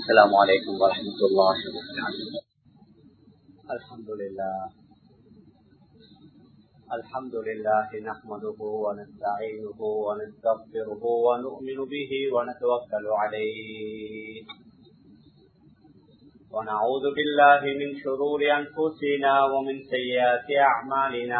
السلام عليكم ورحمة الله وبركاته. الحمد لله نحمده ونستعينه ونستغفره ونؤمن به ونتوكل عليه ونعوذ بالله من شرور أنفسنا ومن سيئات أعمالنا.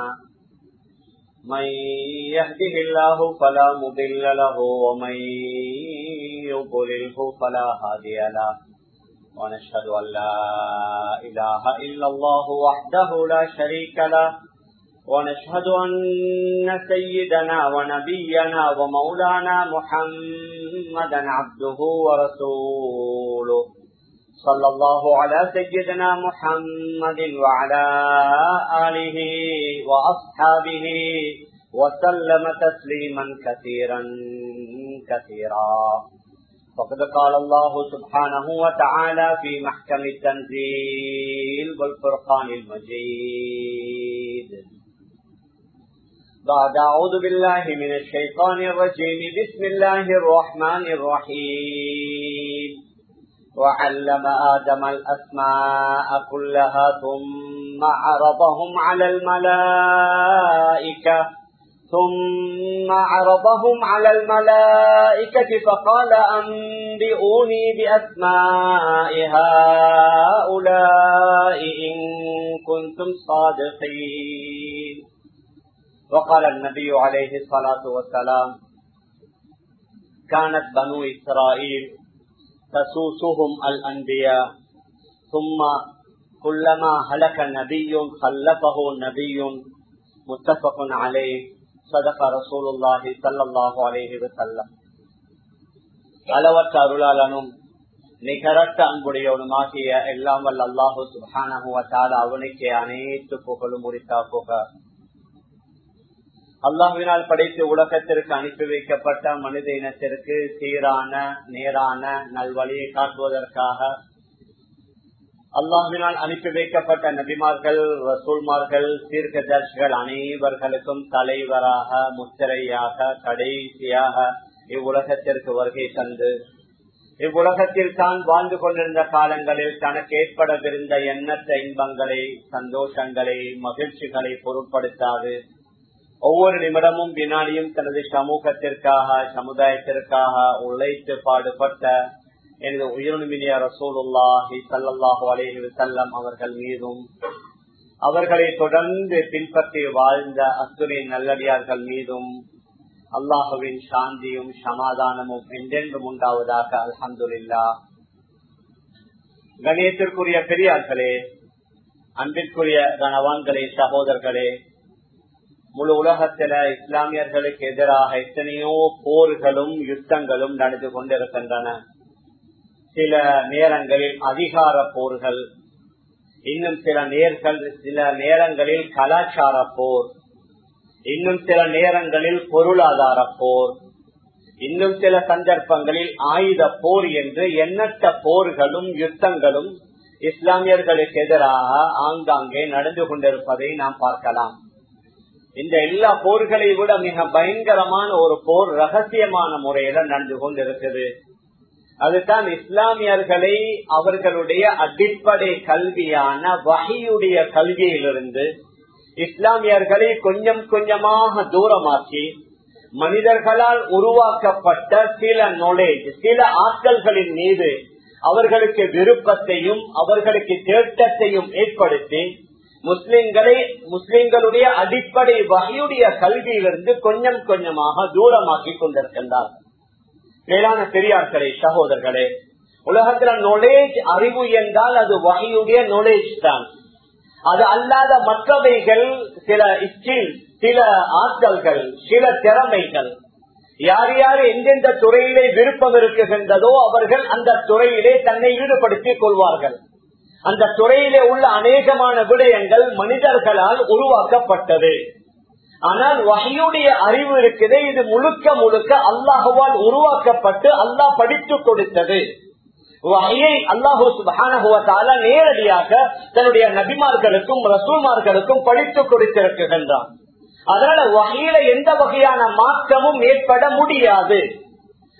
من يهده الله فلا مضل له ومن يضلله فلا هادي له، ونشهد أن لا إله إلا الله وحده لا شريك له، ونشهد أن سيدنا ونبينا ومولانا محمدا عبده ورسوله، صلى الله على سيدنا محمد وعلى آله وأصحابه وسلم تسليما كثيرا كثيرا. فقد قال الله سبحانه وتعالى في محكم التنزيل والفرقان المجيد بعد أعوذ بالله من الشيطان الرجيم. بسم الله الرحمن الرحيم. وعلم آدم الأسماء كلها ثم عرضهم على الملائكة فقال أنبئوني بأسماء هؤلاء إن كنتم صادقين. وقال النبي عليه الصلاة والسلام: كانت بنو إسرائيل تسوسهم الأنبياء ثم كلما هلك نبي خلفه نبي. متفق عليه. صدق رسول الله صلى الله عليه وسلم. அளவற்ற அருளாளனும் நிகரற்ற அன்புடையவனுமாகிய எல்லாம் வல்ல அல்லாஹு சுப்ஹானஹு வ தஆலா அவனுக்கே அனைத்து புகழும் உரித்தாகுக. அல்லாஹ்வினால் படைத்து உலகத்திற்கு அனுப்பி வைக்கப்பட்ட மனித இனத்திற்கு சீரான நேரான நல்வழியை காட்டுவதற்காக அல்லாஹ்வினால் அனுப்பி வைக்கப்பட்ட நபிமார்கள், ரசூல்மார்கள், தீர்க்கதரிசிகள் அனைவர்களுக்கும் தலைவராக, முத்திரையாக, கடைசியாக இவ்வுலகத்திற்கு வருகை தந்து இவ்வுலகத்தில் தான் வாழ்ந்து கொண்டிருந்த காலங்களில் தனக்கு ஏற்படவிருந்த எண்ணற்ற இன்பங்களை, சந்தோஷங்களை, மகிழ்ச்சிகளை பொருட்படுத்தாது ஒவ்வொரு நிமிடமும் வினாடியும் தனது சமூகத்திற்காக, சமுதாயத்திற்காக உழைத்து பாடுபட்ட எனது உயிரினுமினிய ரசூலுல்லாஹி ஸல்லல்லாஹு அலைஹி வஸல்லம் அவர்கள் மீதும் அவர்களை தொடர்ந்து பின்பற்றி வாழ்ந்த அத்துணை நல்லடியார்கள் மீதும் அல்லாஹுவின் சாந்தியும் சமாதானமும் என்றென்றும் உண்டாவதாக. அல்ஹம்துலில்லாஹ். கணியத்திற்குரிய பெரியார்களே, அன்பிற்குரிய கணவான்களே, சகோதரர்களே, முழு உலகத்தில இஸ்லாமியர்களுக்கு எதிராக எத்தனையோ போர்களும் யுத்தங்களும் நடந்து கொண்டிருக்கின்றன. சில நேரங்களில் அதிகார போர்கள், இன்னும் சில நேரங்களில் கலாச்சார போர், இன்னும் சில நேரங்களில் பொருளாதார போர், இன்னும் சில சந்தர்ப்பங்களில் ஆயுத போர் என்று எண்ணற்ற போர்களும் யுத்தங்களும் இஸ்லாமியர்களுக்கு எதிராக ஆங்காங்கே நடந்து கொண்டிருப்பதை நாம் பார்க்கலாம். இந்த எல்லா போர்களை விட மிக பயங்கரமான ஒரு போர் ரகசியமான முறையில நடந்து கொண்டிருக்குது. அதுதான் இஸ்லாமியர்களை அவர்களுடைய அடிப்படை கல்வியான வஹீயுடைய கல்வியிலிருந்து இஸ்லாமியர்களை கொஞ்சம் கொஞ்சமாக தூரமாக்கி மனிதர்களால் உருவாக்கப்பட்ட சில நாலேஜ், சில ஆட்கள்களின் மீது அவர்களுக்கு விருப்பத்தையும் அவர்களுக்கு தேட்டத்தையும் ஏற்படுத்தி முஸ்லிம்களுடைய அடிப்படை வகையுடைய கல்வியிலிருந்து கொஞ்சம் கொஞ்சமாக தூரமாக்கி கொண்டிருக்கின்றார். மேலான பெரியார்களே, சகோதரர்களே, உலகத்துல நாலேஜ், அறிவு என்றால் அது வகையுடைய நாலேஜ் தான். அது அல்லாத மற்றவைகள் சில ஸ்கில், சில ஆற்றல்கள், சில திறமைகள், யார் யார் எந்தெந்த துறையிலே விருப்பம் இருக்குகின்றதோ அவர்கள் அந்த துறையிலே தன்னை ஈடுபடுத்திக் கொள்வார்கள். அந்த துறையிலே உள்ள அநேகமான விடயங்கள் மனிதர்களால் உருவாக்கப்பட்டது. ஆனால் வஹீயுடைய அறிவு இருக்குது, இது முழுக்க முழுக்க அல்லாஹ்வால் உருவாக்கப்பட்டு அல்லாஹ் படித்துக் கொடுத்தது. வஹீயை அல்லாஹ் சுப்ஹானஹு வ தஆலா நேரடியாக தன்னுடைய நபிமார்களுக்கும் ரசூல்மார்களுக்கும் படித்துக் கொடுத்திருக்கின்றான். அதனால வஹீயில எந்த வகையான மாற்றமும் ஏற்பட முடியாது.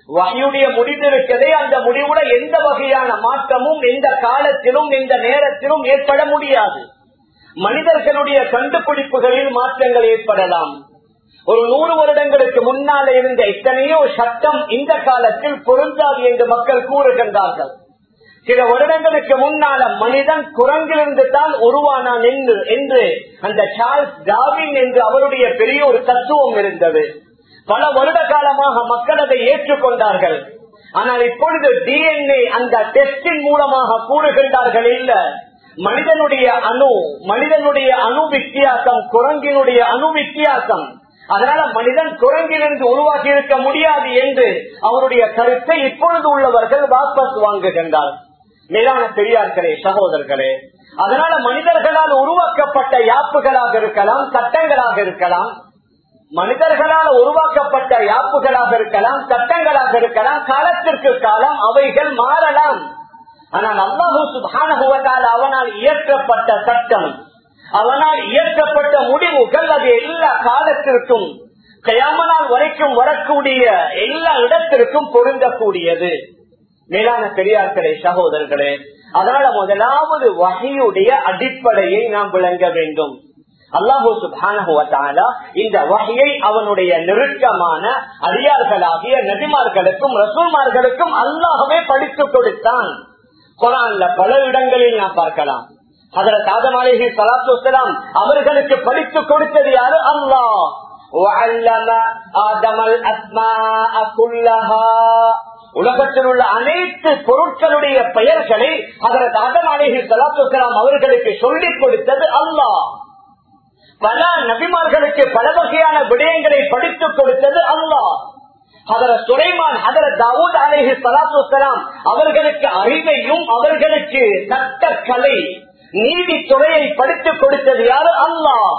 வஹ்யுடைய முடிவு இருக்கிறதே, அந்த முடிவுல எந்த வகையான மாற்றமும் எந்த காலத்திலும் எந்த நேரத்திலும் ஏற்பட முடியாது. மனிதர்களுடைய கண்டுபிடிப்புகளில் மாற்றங்கள் ஏற்படலாம். ஒரு 100 வருடங்களுக்கு முன்னால இருந்த எத்தனையோ சட்டம் இந்த காலத்தில் பொருந்தாது என்று மக்கள் கூறுகின்றார்கள். சில வருடங்களுக்கு முன்னால மனிதன் குரங்கிலிருந்து தான் உருவானான் என்று அந்த சார்ல்ஸ் டார்வின் என்று அவருடைய பெரிய ஒரு தத்துவம் இருந்தது. பல வருட காலமாக மக்கள் அதை ஏற்றுக்கொண்டார்கள். ஆனால் இப்பொழுது டிஎன்ஏ அந்த டெஸ்டின் மூலமாக கூறுகின்றார்கள், இல்ல, மனிதனுடைய அணு வித்தியாசம், குரங்கினுடைய அணு வித்தியாசம், அதனால மனிதன் குரங்கிலிருந்து உருவாக்கி இருக்க முடியாது என்று அவருடைய கருத்தை இப்பொழுது உள்ளவர்கள் வாபஸ் வாங்குகின்றார். மேலான பெரியார்களே, சகோதரர்களே, அதனால மனிதர்களால் உருவாக்கப்பட்ட யாப்புகளாக இருக்கலாம், சட்டங்களாக இருக்கலாம், மனிதர்களால் உருவாக்கப்பட்ட யாப்புகளாக இருக்கலாம், சட்டங்களாக இருக்கலாம், காலத்திற்கு காலம் அவைகள் மாறலாம். ஆனால் அல்லாஹ் சுப்ஹானஹு வ தஆலா அவனால் இயற்றப்பட்ட சட்டம், அவனால் இயற்றப்பட்ட முடிவுகள் அது எல்லா காலத்திற்கும் கியாமத் நாள் வரைக்கும் வரக்கூடிய எல்லா இடத்திற்கும் பொருந்தக்கூடியது. மேலான பெரியார்களே, சகோதரர்களே, அதனால முதலாவது வஹ்யுடைய அடிப்படையை நாம் விளங்க வேண்டும். அல்லாஹ் சுப்ஹானஹு வ தஆலா இந்த வஹ்யை அவனுடைய நெருக்கமான அடியார்களாகிய நபிமார்களுக்கும் ரசூல்மார்களுக்கும் அல்லாஹ்வே படித்துக் கொடுத்தான். குர்ஆன்ல பல இடங்களில் நாம் பார்க்கலாம். ஹஜ்ரத் ஆதம் அலைஹிஸ்ஸலாத்து வஸ்ஸலாம் அவர்களுக்கு படித்துக் கொடுத்தது யாரு? அல்லாஹ். வஅல்லம ஆதமல் அஸ்மாஅ குல்லஹா, உலகத்தில் உள்ள அனைத்து பொருட்களுடைய பெயர்களை ஹஜ்ரத் ஆதம் அலைஹிஸ்ஸலாத்து வஸ்ஸலாம் அவர்களுக்கு சொல்லிக் கொடுத்தது அல்லாஹ். பல நபிமார்களுக்கு பல வகையான விடயங்களை படித்துக் கொடுத்தது அல்லாஹ். ஹஜ்ரத் சுலைமான், ஹஜ்ரத் தாவூத் அலைஹிஸ்ஸலாத்து வஸ்ஸலாம் அவர்களுக்கு அறிவையும் அவர்களுக்கு சட்டக்கலை நீதித்துறையை படித்துக் கொடுத்தது யாரு? அல்லாஹ்.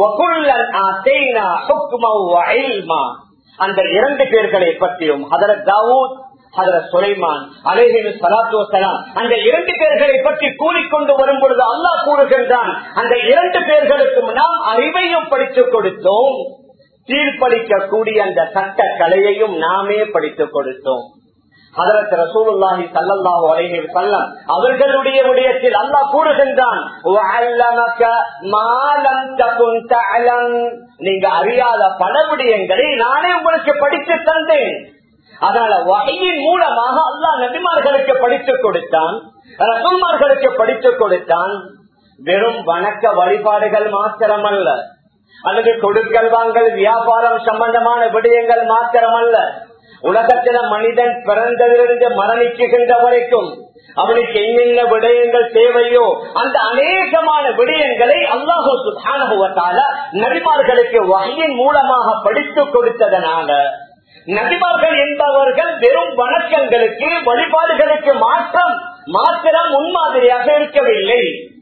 அந்த 2 பேர்களை பற்றியும் ஹஜ்ரத் தாவூத், ஹஜ்ரத் சுலைமான் அலைஹிஸ்ஸலாத்து வஸ்ஸலாம் அந்த 2 பேர்களை பற்றி கூறிக்கொண்டு வரும் பொழுது அல்லாஹ் கூறுகின்றான், அந்த 2 பேர்களுக்கும் நாம் அறிவையும் படித்துக் கொடுத்தோம், தீர்ப்பளிக்கக்கூடிய அந்த சட்ட கலையையும் நாமே படித்துக் கொடுத்தோம். ஹஜ்ரத் ரசூலுல்லாஹி ஸல்லல்லாஹு அலைஹி வஸல்லம் அவர்களுடைய விடயத்தில் அல்லாஹ் கூறுகின்றான், வஅல்லமக மா லம் தகுன் தஅலம், நீங்க அறியாத பல விடயங்களை நானே உங்களுக்கு படித்து தந்தேன். அதனால வஹ்யின் மூலமாக அல்லாஹ் நபிமார்களுக்கு படித்துக் கொடுத்தான், ரசூல்மார்களுக்கு படித்துக் கொடுத்தான். வெறும் வணக்க வழிபாடுகள் மாத்திரமல்ல, அல்லது கொடுக்கல் வாங்கல் வியாபாரம் சம்பந்தமான விடயங்கள் மாத்திரமல்ல, உலகத்தில மனிதன் பிறந்ததிலிருந்து மரணிக்குகின்ற வரைக்கும் அவனுக்கு என்னென்ன விடயங்கள் தேவையோ அந்த அநேகமான விடயங்களை அல்லாஹ் சுப்ஹானஹு வ தஆலா நபிமார்களுக்கு வஹ்யின் மூலமாக படித்துக் கொடுத்ததனால நபிமார்கள் என்பவர்கள் வெறும் வணக்கங்களுக்கு வழிபாடுகளுக்கு மாத்திரம் முன்மாதிரியாக இருக்கவில்லை.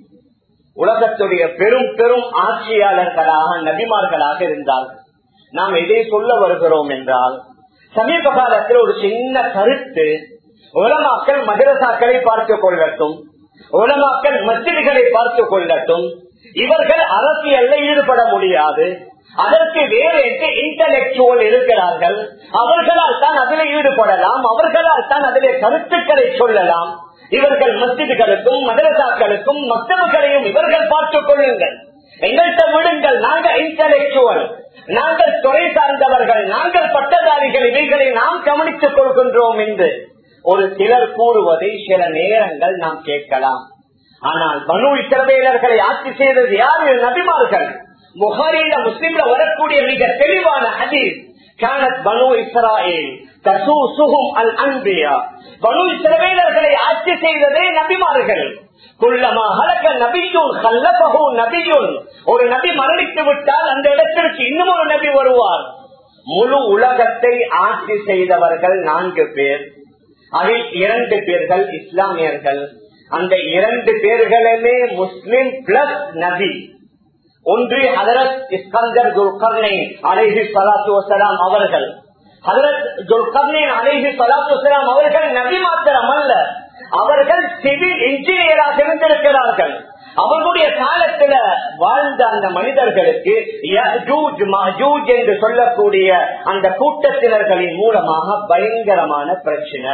உலகத்துடைய பெரும் பெரும் ஆட்சியாளர்களாக நபிமார்களாக இருந்தார்கள். நாம் எதை சொல்ல வருகிறோம் என்றால், சமீப காலத்தில் ஒரு சின்ன கருத்து, உலமாக்கள் மதரசாக்களை பார்த்துக் கொள்ளட்டும், உலமாக்கள் மஸ்ஜிதுகளை பார்த்துக் கொள்ளட்டும், இவர்கள் அரசியல்ல ஈடுபட முடியாது, அதற்கு வேறு இன்டலெக்சுவல் இருக்கிறார்கள், அவர்களால் தான் அதில் ஈடுபடலாம், அவர்களால் தான் அதிலே கருத்துக்களை சொல்லலாம். இவர்கள் மஸ்ஜிதுகளுக்கும் மதரசாக்களுக்கும் மக்தபுகளையும் இவர்கள் பார்த்துக் கொள்ளுங்கள், எங்கள்கிட்ட விடுங்கள், நாங்கள் இன்டலெக்சுவல், நாங்கள் துறை சார்ந்தவர்கள், நாங்கள் பட்டதாரிகள், இவைகளை நாம் கவனித்துக் கொள்கின்றோம் என்று ஒரு சிலர் கூறுவதை சில நேரங்கள் நாம் கேட்கலாம். ஆனால் பனு இஸ்ரவேலர்களை ஆட்சி செய்தது யாரு? நபிமார்கள். புகாரில முஸ்லிம்ல வரக்கூடிய மிக தெளிவான ஹதீஸ், கானத் பனு இஸ்ராயேல் தசூசுஹும் அல் அன்பியா, பனு இஸ்ரவேலர்களை ஆட்சி செய்ததே நபிமார்கள். குல்லமா ஹலக நபியுன் கல்லபஹு நபியுன், ஒரு நபி மரணித்து விட்டால் அந்த இடத்திற்கு இன்னும் ஒரு நபி வருவார். முழு உலகத்தை ஆட்சி செய்தவர்கள் 4 பேர், அதில் 2 பேர்கள் இஸ்லாமியர்கள். அந்த 2 பேர்களுமே முஸ்லிம் பிளஸ் நபி. ஒன்று ஹதரத் இஸ்கந்தர் துல்கர்னைன் அலைஹிஸ்ஸலாத்து வஸ்ஸலாம் அவர்கள். ஹதரத் துல்கர்னைன் அலைஹிஸ்ஸலாத்து வஸ்ஸலாம் அவர்கள் நபி மாத்திரம் அல்ல, அவர்கள் சிவில் இன்ஜினியராக இருந்திருக்கிறார்கள். அவர்களுடைய காலத்துல வாழ்ந்த அந்த மனிதர்களுக்கு யஜூஜ் மஜூஜ் என்று சொல்லக்கூடிய அந்த கூட்டத்தினர்களின் மூலமாக பயங்கரமான பிரச்சனை.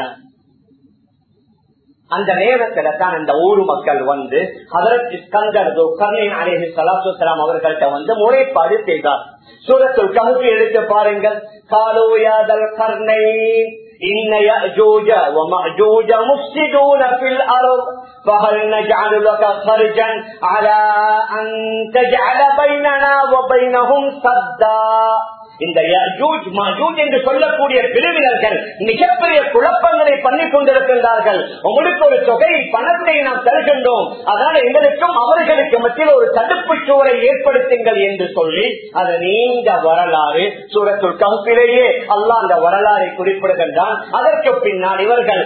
அந்த நேரத்துல தான் அந்த ஊர் மக்கள் வந்து ஹதரத் இஸ்கந்தர் துல்கர்னைன் அலைஹிஸ்ஸலாத்து வஸ்ஸலாம் அவர்கள்ட்ட வந்து முறைப்பாடு செய்தார். சூரத்துல் கஹ்ஃப் எடுத்து பாருங்கள். காலூ யா துல்கர்னைன் இன்ன யஜூஜ வ மஜூஜ முஃப்ஸிதூன ஃபில் அர்ض் فهل نجعل لك خرجا على أن تجعل بيننا وبينهم سدا. இந்த யஜூஜ் மஜூஜ் என்று சொல்லக்கூடிய பிரிவினர்கள் மிகப்பெரிய குழப்பங்களை பண்ணி கொண்டிருக்கின்றார்கள். உங்களுக்கு ஒரு தொகை பணத்தை நாம் தருகின்றோம், அதனால எங்களுக்கும் அவர்களுக்கு மத்தியில் ஒரு தடுப்பு சுவரை ஏற்படுத்துங்கள் என்று சொல்லி அது நீண்ட வரலாறு. சூரத்துல் கஹ்ஃபிலேயே அல்லாஹ் அந்த வரலாறை குறிப்பிடுகின்றான். அதற்கு பின்னால் இவர்கள்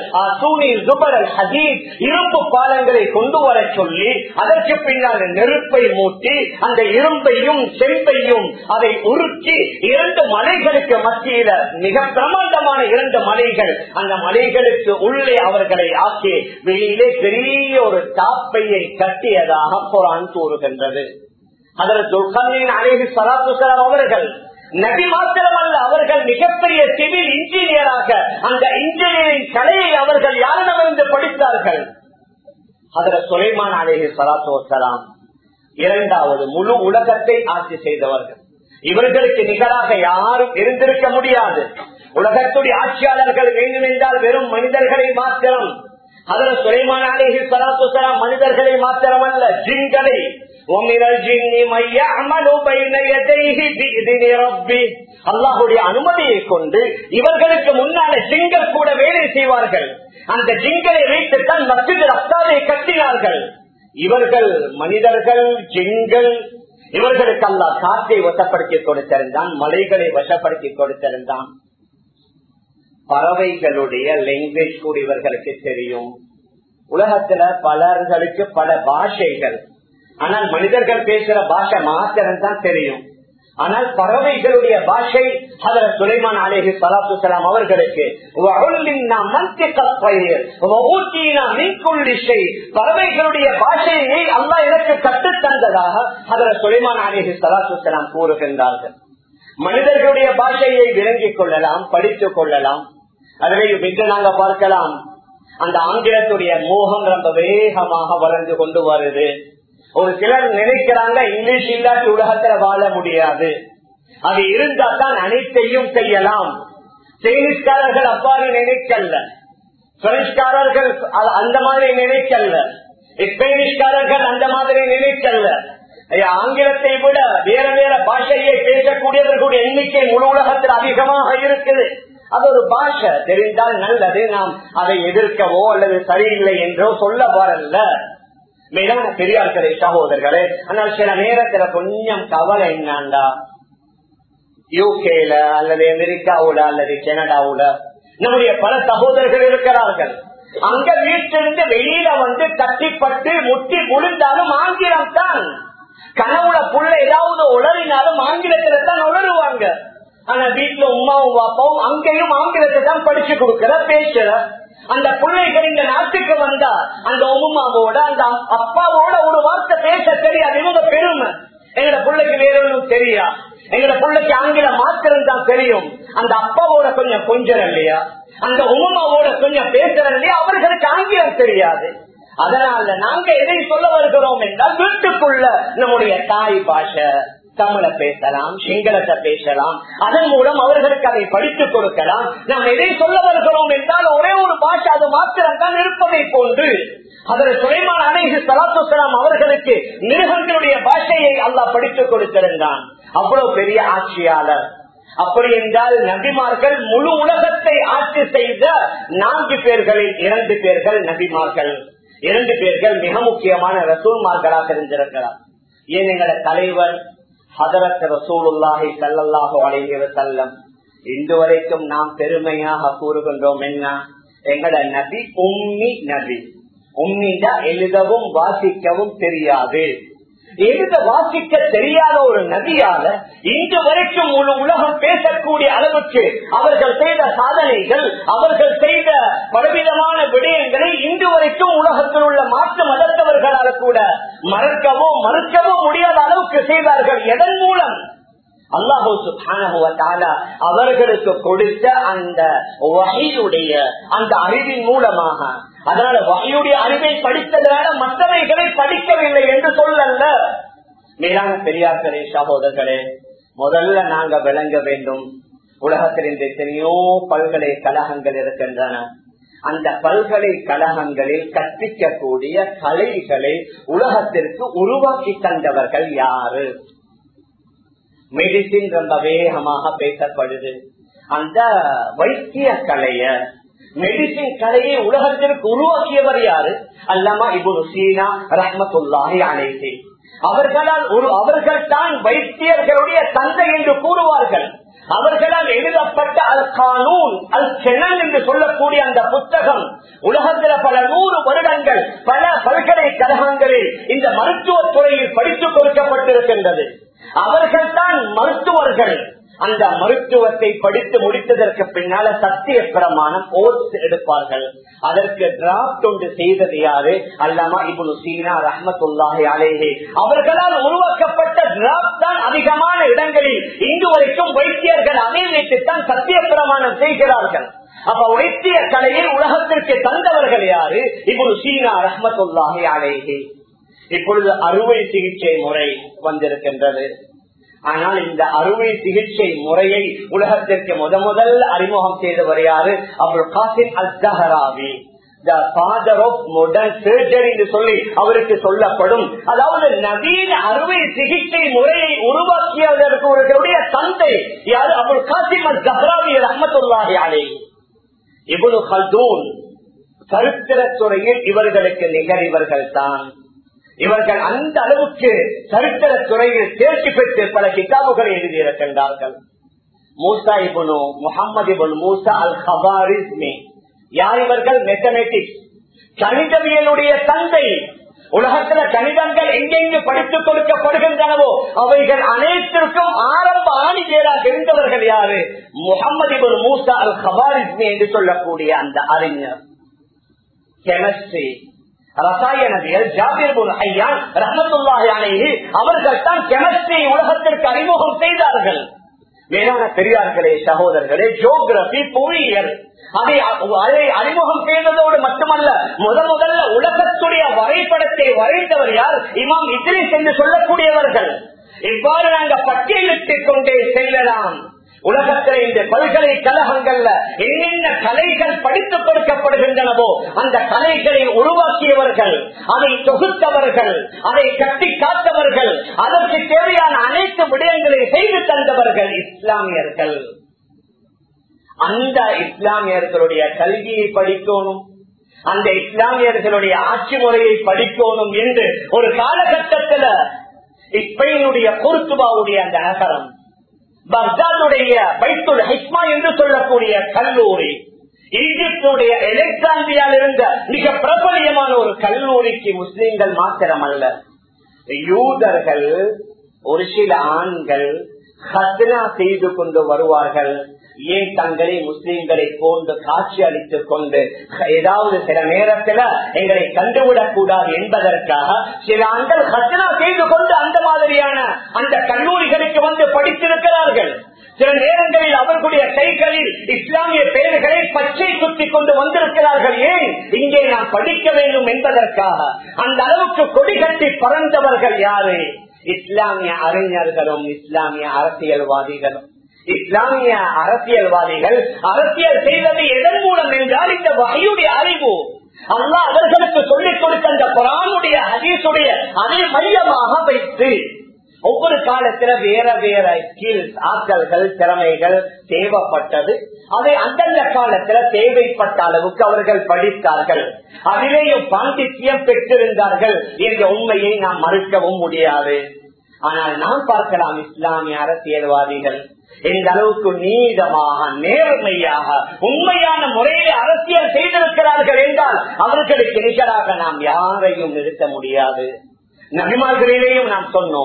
இரும்பு பாலங்களை கொண்டு வர சொல்லி அதற்கு பின்னால் நெருப்பை மூட்டி அந்த இரும்பையும் செம்பையும் அதை உருக்கி இரண்டு மலைகளுக்கு மத்தியில மிக பிரமாண்டமான இரண்டு மலைகள், அந்த மலைகளுக்கு உள்ளே அவர்களை ஆக்கி வெளியிலே பெரிய ஒரு தாப்பையை கட்டியதாக குர்ஆன் கூறுகின்றது. ஹதரத் துல்கர்னைன் அலைஹிஸ்ஸலாத்து வஸ்ஸலாம் அவர்கள் நபி மாத்திரமல்ல, அவர்கள் மிகப்பெரிய சிவில் இன்ஜினியராக அந்த இன்ஜினியரிங் கலையை அவர்கள் யாரிடமிருந்து படித்தார்கள்? ஹதரத் சுலைமான் அலைஹிஸ்ஸலாத்து வஸ்ஸலாம் இரண்டாவது முழு உலகத்தை ஆட்சி செய்தவர்கள். இவர்களுக்கு நிகராக யாரும் இருந்திருக்க முடியாது. உலகத்துடைய ஆட்சியாளர்கள் வேண்டும் என்றால் வெறும் மனிதர்களை மாத்திரம். ஹதரத் சுலைமான் அலைஹிஸ்ஸலாத்து வஸ்ஸலாம் மனிதர்களை மாத்திரமல்ல, ஜின்களை அல்லாஹுடைய அனுமதியை கொண்டு இவர்களுக்கு முன்னால ஜின்கள் கூட வேலை செய்வார்கள். அந்த ஜின்களை வைத்துத்தான் மஸ்ஜித் அக்ஸாவை கட்டினார்கள். இவர்கள் மனிதர்கள், ஜின்கள், இவர்களுக்கு அல்லாஹ் காற்றை வசப்படுத்தி கொடுத்திருந்தான், மலைகளை வசப்படுத்தி கொடுத்திருந்தான். பறவைகளுடைய லாங்குவேஜ் கூட இவர்களுக்கு தெரியும். உலகத்துல பலர்களுக்கு பல பாஷைகள், ஆனால் மனிதர்கள் பேசுற பாஷை மாத்திரம் தான் தெரியும். ஆனால் பறவைகளுடைய பாஷை ஹதரத் சுலைமான் அலைஹிஸ்ஸலாத்து வஸ்ஸலாம் அவர்களுக்கு பறவைகளுடைய பாஷையை அல்லாஹ் எனக்கு கற்றுத் தந்ததாக ஹதரத் சுலைமான் அலைஹிஸ்ஸலாத்து வஸ்ஸலாம் கூறுகின்றார்கள். மனிதர்களுடைய பாஷையை விளங்கிக் கொள்ளலாம், படித்துக் கொள்ளலாம். அதிலேயும் இன்று நாங்க பார்க்கலாம், அந்த ஆங்கிலத்துடைய மோகம் ரொம்ப வேகமாக வளர்ந்து கொண்டு வருது. ஒரு சிலர் நினைக்கிறாங்க இங்கிலீஷ் இல்லாத உலகத்துல வாழ முடியாது, அது இருந்தா தான் அனைத்தையும் செய்யலாம். சைனீஸ்காரர்கள் அவ்வாறு நினைக்கல, பிரெஞ்சுக்காரர்கள் அந்த மாதிரி நினைக்கல, ஸ்பெயினிஷ்காரர்கள் அந்த மாதிரி நினைக்கல. ஆங்கிலத்தை விட வேற வேற பாஷையை பேசக்கூடியவர்களுடைய எண்ணிக்கை முழு உலகத்தில் அதிகமாக இருக்குது. அது ஒரு பாஷை, தெரிந்தால் நல்லது, நாம் அதை எதிர்க்கவோ அல்லது சரியில்லை என்றோ சொல்ல வரல. மேலான பெரியார்களே, சகோதரர்களே, ஆனால் சில நேரத்துல கொஞ்சம் கவலை என்னண்டா, யூகேல அல்லது அமெரிக்காவுல அல்லது கனடாவுல நம்முடைய பல சகோதரர்கள் இருக்கிறார்கள். அங்க வீட்டிலிருந்து வெளியில வந்து கட்டிப்பட்டு முட்டி முழுந்தாலும் ஆங்கிலம் தான். கனவுல புள்ள ஏதாவது உளறினாலும் ஆங்கிலத்துல தான் உளருவாங்க. ஆனா வீட்டுல உமாவும் பாப்பாவும் அங்கேயும் ஆங்கிலத்தை தான் படிச்சு கொடுக்கிற பேசுற. அந்த பிள்ளைகள் இந்த நாட்டுக்கு வந்தா அந்த உமாவோட அந்த அப்பாவோட ஒரு வார்த்தை பேச தெரியாது. இவங்க பெருமை, எங்கட பிள்ளைக்கு வேற ஒன்றும் தெரியா, எங்கட பிள்ளைக்கு ஆங்கிலம் மாத்திரம் தான் தெரியும். அந்த அப்பாவோட கொஞ்சம் இல்லையா, அந்த உமாவோட கொஞ்சம் பேசுற இல்லையா, அவர்களுக்கு ஆங்கிலம் தெரியாது. அதனால நாங்க எதை சொல்ல வருகிறோம் என்றால், வீட்டுக்குள்ள நம்முடைய தாய் பாஷை தமிழை பேசலாம், சிங்களத்தை பேசலாம், அதன் மூலம் அவர்களுக்கு அதை படித்துக் கொடுக்கலாம். நாம் எதை சொல்ல வருகிறோம் என்றால் ஒரே ஒரு பாஷை, அது மாத்திரம் தான் இருப்பதை போன்று ஹதரத் சுலைமான் அலைஹிஸ்ஸலாத்து வஸ்ஸலாம் அவர்களுக்கு மிருகங்களுடைய பாஷையை அல்லாஹ் படித்துக் கொடுத்திருந்தான். அவ்வளவு பெரிய ஆட்சியாளர். அப்படி என்றால் நபிமார்கள் முழு உலகத்தை ஆட்சி செய்த 4 பேர்களில் 2 பேர்கள் நபிமார்கள், 2 பேர்கள் மிக முக்கியமான ரசூல்மார்களாக இருந்திருக்கிறார். ஏன் எங்கள தலைவர் ஹதரத் ரசூலுல்லாஹி ஸல்லல்லாஹு அலைஹி வஸல்லம் இன்று வரைக்கும் நாம் பெருமையாக கூறுகின்றோம் என்ன, எங்கட நபி உம்மி நபி. உம்மிடா எழுதவும் வாசிக்கவும் தெரியாது. எழுத வாசிக்க தெரியாத ஒரு நபியால இன்று வரைக்கும் முழு உலகம் பேசக்கூடிய அளவுக்கு அவர்கள் செய்த சாதனைகள், அவர்கள் செய்த பலவிதமான விடயங்களை இன்று வரைக்கும் உலகத்தில் உள்ள மாற்று மதத்தவர்களால் கூட மறுக்கவோ முடியாத அளவுக்கு செய்தார்கள். எதன் மூலம்? அல்லாஹு சுப்ஹானஹு வ தஆலா அவர்களுக்கு கொடுத்த அந்த வஹீயுடைய அந்த அறிவின் மூலமாக. அதனால வஹீயுடைய அறிவை படித்ததால மற்றவைகளை படிக்கவில்லை என்று சொல்லல்ல. மேலான பெரியார்களே, சகோதரர்களே, முதல்ல நாங்க விளங்க வேண்டும், உலகத்தில் இந்த எத்தனையோ பல்கலைக்கழகங்கள் இருக்கின்றன. அந்த பல்கலைக்கழகங்களில் கற்பிக்கக்கூடிய கலைகளை உலகத்திற்கு உருவாக்கி தந்தவர்கள் யாரு? மெடிசின் ரொம்ப வேகமாக பேசப்படுது. அந்த வைத்திய கலைய மெடிசின் கலையை உலகத்திற்கு உருவாக்கியவர் யாரு? அல்லாமா இப்னு சீனா ரஹ்மத்துல்லாஹி அலைஹி. அவர்கள் தான் வைத்தியர்களுடைய தந்தை என்று கூறுவார்கள். அவர்களால் எழுதப்பட்ட அல் கானூன் அல் கெனன் என்று சொல்லக்கூடிய அந்த புத்தகம் உலகத்தில் பல 100 வருடங்கள் பல பல்கலைக்கழகங்களில் இந்த மருத்துவ துறையில் படித்துக் கொடுக்கப்பட்டிருக்கின்றது. அவர்கள் தான் மருத்துவர்கள். அந்த மருத்துவத்தை படித்து முடித்ததற்கு பின்னால சத்திய பிரமாணம் ஓட்ஸ் எடுப்பார்கள். அதற்கு டிராப்ட் ஒன்று செய்தது யாரு? அல்லாமா இப்னு சீனா ரஹ்மத்துல்லாஹி அலைஹி. அவர்களால் உருவாக்கப்பட்ட டிராப்ட் தான் அதிகமான இடங்களில் இங்கு வரைக்கும் வைத்தியர்கள் அதை வைத்துத்தான் சத்திய பிரமாணம் செய்கிறார்கள். அப்ப வைத்திய கலையில் உலகத்திற்கு தந்தவர்கள் யாரு? இப்னு சீனா ரஹ்மத்துல்லாஹி அலைஹி. இப்பொழுது அறுவை சிகிச்சை முறை வந்திருக்கின்றது. ஆனால் இந்த அறுவை சிகிச்சை முறையை உலகத்திற்கு முதல் அறிமுகம் செய்தவர் யாரு? Abul Kasim அஸ்-ஸஹராவி, the father of modern surgery என்று சொல்லி அவருக்கு சொல்லப்படும். அதாவது நவீன அறுவை சிகிச்சை முறையை உருவாக்கியவர்களுடைய தந்தை யாரு? அபுல் காசிம் அஸ்-ஸஹராவி ரஹ்மத்துல்லாஹி அலைஹி. இப்னு கல்தூன் சரித்திரத்துறையில் இவர்களுக்கு நிகழ்வர்கள் தான். இவர்கள் அந்த அளவுக்கு சரித்திர துறையில் தேர்ச்சி பெற்று பல கிதாபுகளை எழுதியிருக்கின்றார்கள். மூசா இப்னு முஹம்மது இப்னு மூசா அல் ஹவாரிஸ்மி. யார் இவர்கள்? மேத்தமேட்டிக்ஸ், கணிதவியலுடைய தந்தை. உலகத்துல கணிதங்கள் எங்கெங்கு படித்துக் கொடுக்கப்படுகின்றனவோ அவைகள் அனைத்திற்கும் ஆரம்ப ஆணிவேராக இருந்தவர்கள் யாரு? முஹம்மது இப்னு மூசா அல் ஹவாரிஸ்மி என்று சொல்லக்கூடிய அந்த அறிஞர். கெமிஸ்ட்ரி, ரசாயனவியல் ஜாபிர் இப்னு ஹய்யான் ரஹ்மத்துல்லாஹி அலைஹி அவர்கள் தான் கெமிஸ்ட்ரி உலகத்திற்கு அறிமுகம் செய்தார்கள். மேலான பெரியார்களே, சகோதரர்களே, ஜியோகிராபி, புவியியல் அதை அறிமுகம் செய்ததோடு மட்டுமல்ல, முதல்ல உலகத்துடைய வரைபடத்தை வரைந்தவர் யார்? இமாம் இத்ரிஸ் என்று சொல்லக்கூடியவர்கள். இவ்வாறு நாங்கள் பட்டியலிட்டுக் கொண்டே செல்லலாம். உலகத்தில் இந்த பல்கலைக்கழகங்கள்ல என்னென்ன கலைகள் படித்துக் கொடுக்கப்படுகின்றனவோ அந்த கலைகளை உருவாக்கியவர்கள், அதை தொகுத்தவர்கள், அதை கட்டி காத்தவர்கள், அதற்கு தேவையான அனைத்து விடயங்களை செய்து தந்தவர்கள் இஸ்லாமியர்கள். அந்த இஸ்லாமியர்களுடைய கல்வியை படிக்கணும், அந்த இஸ்லாமியர்களுடைய ஆட்சி முறையை படிக்கணும் என்று ஒரு காலகட்டத்தில் ஸ்பெயினுடைய குர்துபாவுடைய அந்த நகரம், பக்தாதுடைய பைத்துல் ஹிக்மா என்று சொல்லக்கூடிய கல்லூரி, ஈஜிப்டுடைய அலெக்சாந்திரியால் இருந்த மிக பிரபலியமான ஒரு கல்லூரிக்கு முஸ்லிம்கள் மாத்திரமல்ல, யூதர்கள் ஒரு சில ஆண்கள் ஹத்னா செய்து கொண்டு வருவார்கள். ஏன் தங்களை முஸ்லிம்களை போன்று காட்சி அளித்துக் கொண்டு ஏதாவது சில நேரத்தில் எங்களை கண்டுவிடக் கூடாது என்பதற்காக சில ஆண்கள் ஹத்னா செய்து கொண்டு அந்த மாதிரியான அந்த கல்லூரிகளுக்கு வந்து படித்திருக்கிறார்கள். சில நேரங்களில் அவர்களுடைய கைகளில் இஸ்லாமிய பெயர்களை பச்சை குத்தி கொண்டு வந்திருக்கிறார்கள். ஏன்? இங்கே நாம் படிக்க வேண்டும் என்பதற்காக. அந்த அளவுக்கு கொடி கட்டி பறந்தவர்கள் யாரு? இஸ்லாமிய அறிஞர்களும் இஸ்லாமிய அரசியல்வாதிகளும். இஸ்லாமிய அரசியல்வாதிகள் அரசியல் செய்வது எதன் மூலம் என்றால் இந்த வஹீயுடைய அறிவு. அல்லாஹ் அவர்களுக்கு சொல்லிக் கொடுத்த அந்த குர்ஆனுடைய ஹதீஸுடைய அதை மையமாக வைத்து ஒவ்வொரு காலத்துல வேற வேற ஸ்கில்ஸ், ஆற்றல்கள், திறமைகள் தேவைப்பட்டது. அதை அந்தந்த காலத்துல தேவைப்பட்ட அளவுக்கு அவர்கள் படித்தார்கள். அதிலேயும் பாண்டித்யம் பெற்றிருந்தார்கள் என்ற உண்மையை நாம் மறுக்கவும் முடியாது. ஆனால் நாம் பார்க்கலாம், இஸ்லாமிய அரசியல்வாதிகள் இந்த அளவுக்கு நீதமாக, நேர்மையாக, உண்மையான முறையில் அரசியல் செய்திருக்கிறார்கள் என்றால் அவர்களுக்கு நிகராக நாம் யாரையும் நிறுத்த முடியாது. நபிமார்களிலேயும் நாம் சொன்னோம்,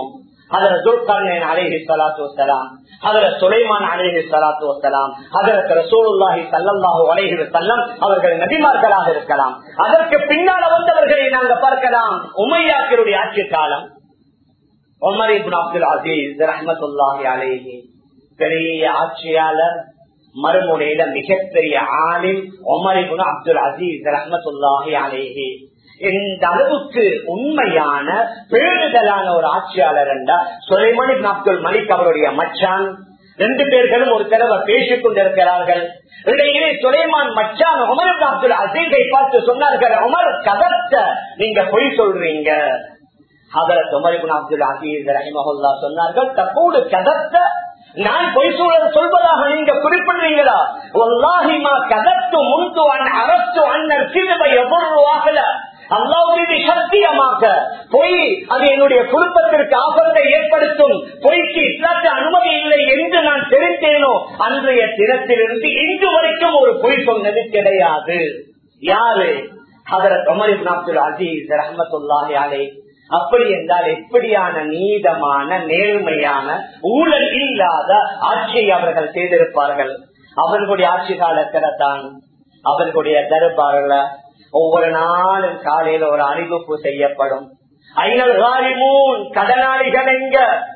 ஹஜ்ரத் துல்கர்னைன் அலைஹிஸ்ஸலாத்து வஸ்ஸலாம், ஹஜ்ரத் சுலைமான் அலைஹிஸ்ஸலாத்து வஸ்ஸலாம், ஹஜ்ரத் ரசூலுல்லாஹி ஸல்லல்லாஹு அலைஹி வஸல்லம் அவர்கள் நபிமார்களாக இருக்கலாம். அதற்கு பின்னால் வந்தவர்களை நாங்கள் பார்க்கலாம். உமையாக்களுடைய ஆட்சி காலம், உமர் இப்னு அப்துல் அசீஸ் ரஹ்மத்துல்லாஹி அலைஹி பெரிய ஆட்சியாளர், மறுமுனையில மிகப்பெரிய ஆலிம் உமர் இப்னு அப்துல் அசீஸ் ரஹ்மத்துல்லாஹி அலைஹி. இந்த அளவுக்கு உண்மையான பேருதலான ஒரு ஆட்சியாளர் என்றா சுலைமான் இப்னு அப்துல் மலிக் அவருடைய மச்சான். 2 பேர்களும் ஒரு தடவை பேசிக் கொண்டிருக்கிறார்கள். இடையிலே சுலைமான் மச்சான் உமர் இப்னு அப்துல் அசீஸை பார்த்து சொன்னார்கள், உமர் கதத்த நீங்க பொய் சொல்றீங்க. ஹஜ்ரத் உமர் இப்னு அப்துல் அசீஸ் ரஹிமஹுல்லாஹ் சொன்னார்கள், தகூடு கதத்த, நான் பொய் சொல்வதாக நீங்க குறிப்பிடுறீங்களா? வல்லாஹி மா கதத்து முன்து அன் அரஸ்து அன்னர் சிறுபை எவ்வளவு ஆகல. அல்லாஹ்வுடைய சத்தியமாக பொய் அது என்னுடைய குடும்பத்திற்கு ஆபத்தை ஏற்படுத்தும், பொய்க்கு இஸ்லாத்து அனுமதி இல்லை என்று நான் தெரிந்தேனோ அன்றைய தினத்திலிருந்து இன்று வரைக்கும் ஒரு பொய் சொன்னது கிடையாது. யாரு? ஹஜ்ரத் உமர் இப்னு அப்துல் அசீஸ் ரஹ்மத்துல்லாஹி அலைஹி. அப்படி என்றால் எப்படியான நீதமான நேர்மையான ஊழல் இல்லாத ஆட்சியை அவர்கள் செய்திருப்பார்கள். அவர்களுடைய ஆட்சி காலத்துல தான் அவர்களுடைய தர்பார்ல ஒவ்வொரு நாளும் காலையில ஒரு அறிவிப்பு செய்யப்படும். கடனாளிகள் எங்க?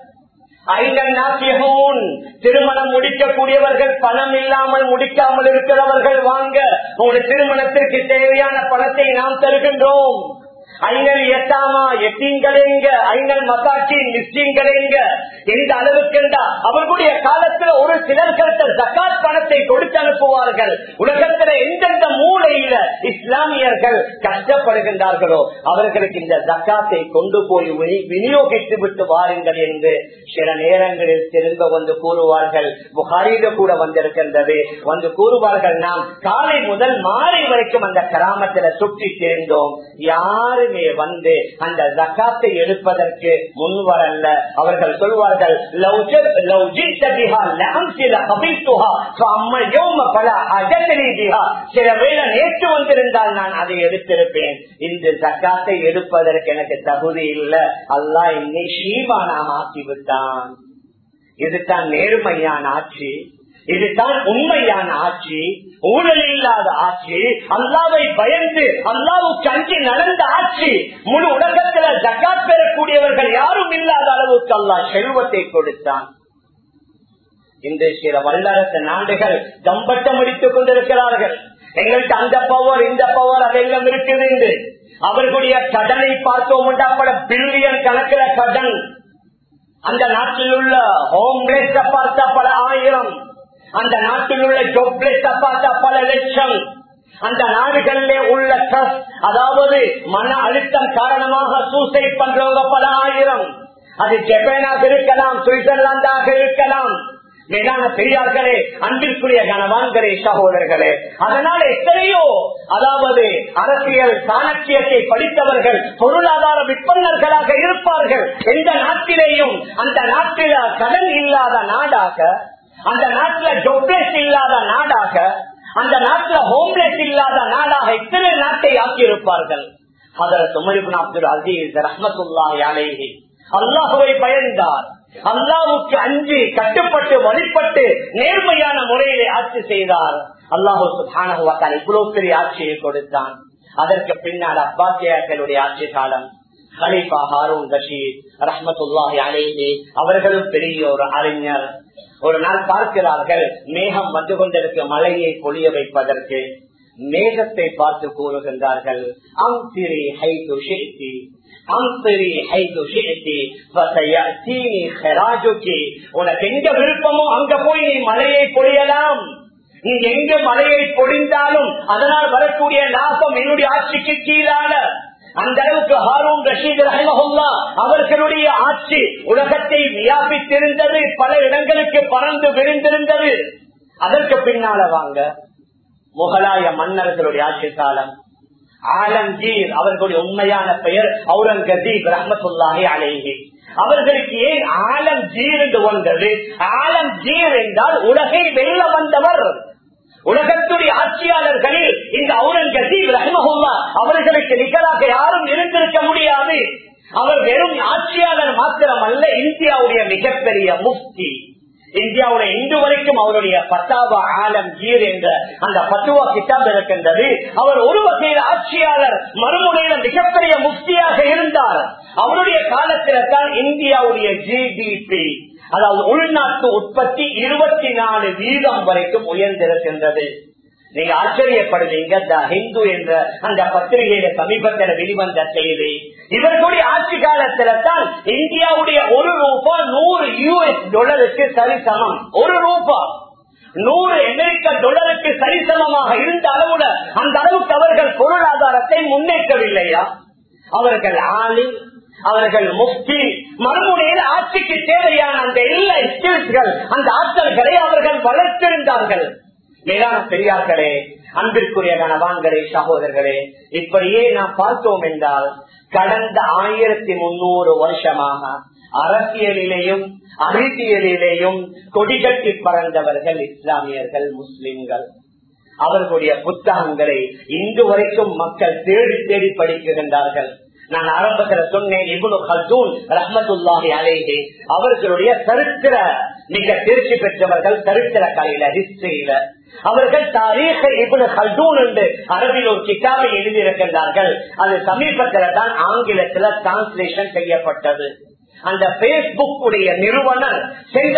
திருமணம் முடிக்கக்கூடியவர்கள், பணம் இல்லாமல் முடிக்காமல் இருக்கிறவர்கள் வாங்க, உங்களுடைய திருமணத்திற்கு தேவையான பணத்தை நாம் தருகின்றோம். ஐநல் எட்டாமா எட்டீன்களேங்க, ஐநல் மசாக்கின் மிஸ்டீன்களேங்க. எந்த அளவுக்குண்டா அவர்களுடைய காலத்துல ஒரு சிலர்கள் ஜகாத் பணத்தை கொடுத்து அனுப்புவார்கள். உலகத்துல எந்தெந்த மூலையில இஸ்லாமியர்கள் கஷ்டப்படுகின்றார்களோ அவர்களுக்கு இந்த ஜகாத்தை கொண்டு போய் விநியோகித்து விட்டு வாருங்கள் என்று சில நேரங்களில் திரும்ப வந்து கூறுவார்கள். புகாரில கூட வந்திருக்கின்றது. வந்து கூறுவார்கள், நாம் காலை முதல் மாலை வரைக்கும் அந்த கிராமத்துல சுற்றி சேர்ந்தோம், யாருமே வந்து அந்த ஜகாத்தை எடுப்பதற்கு முன்வரல்ல. அவர்கள் சொல்வார்கள், சில வேளை நேற்று வந்திருந்தால் நான் அதை எடுத்திருப்பேன், இந்த ஜகாத்தை எடுப்பதற்கு எனக்கு தகுதி இல்லை, அல்லாஹ் என்னை ஷீமானாக ஆக்கிவிட்டான். இதுதான் நேர்மையான ஆட்சி, இதுதான் உண்மையான ஆட்சி, ஊழல் இல்லாத ஆட்சி, அல்லாவை பயந்து அல்லாவுக்கு அஞ்சி நடந்த ஆட்சி. முழு உலகத்துல ஜகாத் பெறக்கூடியவர்கள் யாரும் இல்லாத அளவுக்கு அல்லாஹ் செல்வத்தை கொடுத்தான். இந்த சில வல்லரசு நாடுகள் தம்பட்டம் அடித்துக் கொண்டிருக்கிறார்கள். எங்கள்கிட்ட அந்த பவர் இந்த பவர் அதெல்லாம் இருக்குது என்று. அவர்களுடைய கடனை பார்த்தோம், பல பில்லியன் கணக்கில் கடன். அந்த நாட்டில் உள்ள ஹோம்லேஸ் பார்த்தா பல ஆயிரம், அந்த நாட்டில் உள்ள ஜோப்லேஸ் பார்த்தா பல லட்சம். அந்த நாடுகளிலே உள்ள ட்ரஸ்ட், அதாவது மன அழுத்தம் காரணமாக சூசைட் பண்றவங்க பல ஆயிரம். அது ஜப்பானாக இருக்கலாம், சுவிட்சர்லாந்தாக இருக்கலாம். மேலான பெரியார்களே, அன்பிற்குரிய கனவான்களே, சகோதரர்களே, அதனால எத்தனையோ, அதாவது அரசியல் சாணக்கியத்தை படித்தவர்கள் பொருளாதார விற்பனர்களாக இருப்பார்கள். எந்த நாட்டிலேயும் அந்த நாட்டில கடன் இல்லாத நாடாக, அந்த நாட்டுல ஜோப்லெஸ் இல்லாத நாடாக, அந்த நாட்டுல ஹோம்லெஸ் இல்லாத நாடாக இத்தனை நாட்டை ஆக்கியிருப்பார்கள். ஹஜ்ரத் உமர் இப்னு அப்துல் அசீஸ் ரஹ்மத்துல்லாஹி அலைஹி அல்லாஹ்வை பயந்தார். அல்லாஹ்வுக்கு அஞ்சி கட்டுப்பட்டு வழிபட்டு நேர்மையான முறையிலே ஆட்சி செய்தார். அல்லாஹ் சுப்ஹானஹு வ தஆலா இவ்வளவு பெரிய ஆட்சியை கொடுத்தான். அதற்கு பின்னால் அப்பாசியர்களுடைய ஆட்சி காலம், கலீஃபா ஹாரூன் ரஷீத் ரஹ்மத்துல்லாஹி அலைஹி அவர்களும் பெரிய ஒரு அறிஞர். ஒரு நாள் பார்க்கிறார்கள், மேகம் வந்து கொண்டிருக்க மழையை பொழிய வைப்பதற்கு. மேகத்தை பார்த்து கூறுகின்றார்கள், அம்திரி ஹைது ஷிஅதி, அம்திரி ஹைது ஷிஅதி ஃபஸயஅதீனி ഖിറാஜுகி. உனக்கு எங்க விருப்பமோ அங்க போய் நீ மழையை பொழியலாம். நீ எங்க மழையை பொழிந்தாலும் அதனால் வரக்கூடிய லாபம் என்னுடைய ஆட்சிக்கு கீழான. அந்த அளவுக்கு ஹாரூன் ரஷீத் ரஹிமஹுல்லாஹ் அவர்களுடைய ஆட்சி உலகத்தை வியாபித்திருந்தது, பல இடங்களுக்கு பறந்து விரிந்திருந்தது. அதற்கு பின்னால வாங்க முகலாய மன்னர்களுடைய ஆட்சி காலம். ஆலம்கீர் அவர்களுடைய உண்மையான பெயர் அவுரங்கசீப் ரஹ்மத்துல்லாஹி அலைஹி. அவர்களுக்கு ஏன் ஆலம்கீர் என்று வந்தது? ஆலம்கீர் என்றால் உலகை வெல்ல வந்தவர். உலகத்துடைய ஆட்சியாளர்களில் இந்த அவுரங்கசீப் ரஹ்மத்துல்லாஹ் அவர்களுக்கு நிகராக யாரும் இருந்திருக்க முடியாது. அவர் வெறும் ஆட்சியாளர் மாத்திரமல்ல, இந்தியாவுடைய மிகப்பெரிய முஃப்தி. இந்தியாவுடைய இன்று வரைக்கும் அவருடைய பத்தாவா ஆலம்கீர் என்ற அந்த பத்துவா கிதாப் இருக்கின்றது. அவர் ஒரு வகையில் ஆட்சியாளர், மறுமுறையில் மிகப்பெரிய முஃப்தியாக இருந்தார். அவருடைய காலத்தில தான் இந்தியாவுடைய ஜிடிபி, அதாவது உள்நாட்டு உற்பத்தி 24% வரைக்கும் உயர்ந்திருக்கின்றது. நீங்க ஆச்சரியப்படுவீங்க. த ஹிந்து என்ற அந்த பத்திரிகையில சமீபத்தில் வெளிவந்த செய்தி, இவர்களுடைய ஆட்சி காலத்துல தான் இந்தியாவுடைய ₹1 $100 சரிசமம். ₹1 $100 சரிசமமாக இருந்த அளவுல அந்த அளவுக்கு அவர்கள் பொருளாதாரத்தை முன்னேற்றவில்லையா? அவர்கள் ஆலிம், அவர்கள் முஃப்தி, மறுமுனையில் ஆட்சிக்கு தேவையான அந்த எல்லா ஸ்கில்ஸ்கள், அந்த ஆற்றல்களை அவர்கள் வளர்த்திருந்தார்கள். மேலான பெரியார்களே, அன்பிற்குரிய கணவான்களே, சகோதரர்களே, இப்படியே நாம் பார்த்தோம் என்றால் கடந்த 1300 வருஷமாக அரசியலிலேயும் அறிவியலிலேயும் கொடிகட்டி பறந்தவர்கள் இஸ்லாமியர்கள், முஸ்லிம்கள். அவர்களுடைய புத்தகங்களை இன்று வரைக்கும் மக்கள் தேடி தேடி படிக்கின்றார்கள். நான் ஆரம்பத்தில் சொன்னேன், இப்னு கல்தூன் ரஹ்மத்துல்லாஹி அலைஹி அவர்களுடைய சரித்திர மிக தேர்ச்சி பெற்றவர்கள். சரித்திர கலையில, ஹிஸ்டரியில அவர்கள் தாரீக் இப்னு கல்தூன் என்று அரபில் ஒரு கிதாபை எழுதியிருக்கின்றார்கள். அது சமீபத்தில் தான் ஆங்கிலத்தில் டிரான்ஸ்லேஷன் செய்யப்பட்டது. அந்த பேஸ்புக் உடைய நிறுவனர் சென்ற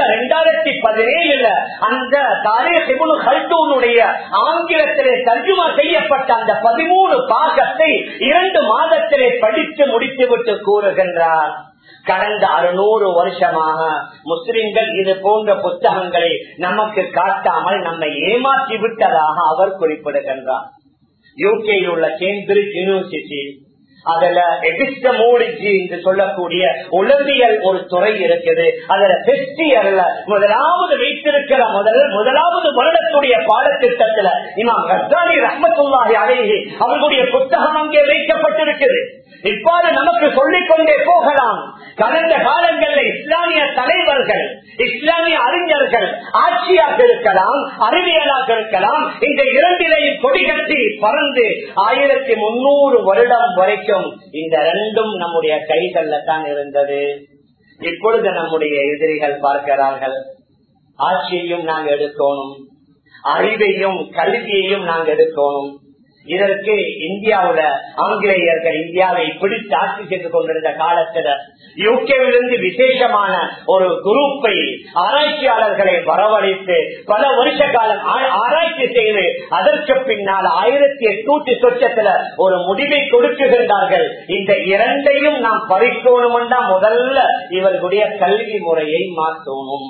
2017 அந்த தாரீக் இப்னு கல்தூனுடைய ஆங்கிலத்திலே தர்ஜுமா செய்யப்பட்ட அந்த 13 பாகத்தை 2 மாதத்திலே படித்து முடித்துவிட்டு கூறுகின்றார், கடந்த 600 வருஷமாக முஸ்லிம்கள் இது போன்ற புத்தகங்களை நமக்கு காட்டாமல் நம்மை ஏமாற்றி விட்டதாக அவர் குறிப்பிடுகின்றார். யூகேயில் உள்ள கேம்பிரிட்ஜ் யூனிவர்சிட்டி, அதுல எபிஸ்டமோலஜி என்று சொல்லக்கூடிய உளவியல் ஒரு துறை இருக்குது. அதுல ஃபர்ஸ்ட் இயர்ல முதலாவது வைத்திருக்கிற முதலாவது வருடத்துடைய பாடத்திட்டத்துல இமாம் கஸ்ஸாலி ரஹ்மத்துல்லாஹி அலைஹி அவர்களுடைய புத்தகம் அங்கே வைக்கப்பட்டிருக்கிறது. இவ்வாறு நமக்கு சொல்லிக் கொண்டே போகலாம். கடந்த காலங்களில் இஸ்லாமிய தலைவர்கள், இஸ்லாமிய அறிஞர்கள், ஆட்சியாக இருக்கலாம், அறிவியலாக இருக்கலாம், இந்த இரண்டிலையும் கொடிகட்டி பறந்து 1300 வருடம் வரைக்கும் இந்த ரெண்டும் நம்முடைய கைகள்ல தான் இருந்தது. இப்பொழுது நம்முடைய எதிரிகள் பார்க்கிறார்கள், ஆட்சியையும் நாங்க எடுக்கணும், அறிவையும் கல்வியையும் நாங்க எடுக்கணும். இதற்கு இந்தியாவுல ஆங்கிலேயர்கள் இந்தியாவை பிடித்து ஆட்சி செய்து கொண்டிருந்த காலத்துல யூகேவிலிருந்து விசேஷமான ஒரு குரூப்பை, ஆராய்ச்சியாளர்களை வரவழைத்து பல வருஷ காலம் ஆராய்ச்சி செய்து அதற்கு பின்னால் 1800 சொச்சத்துல ஒரு முடிவை கொடுக்குகின்றார்கள். இந்த இரண்டையும் நாம் பறிக்கணும்னா முதல்ல இவர்களுடைய கல்வி முறையை மாற்றணும்.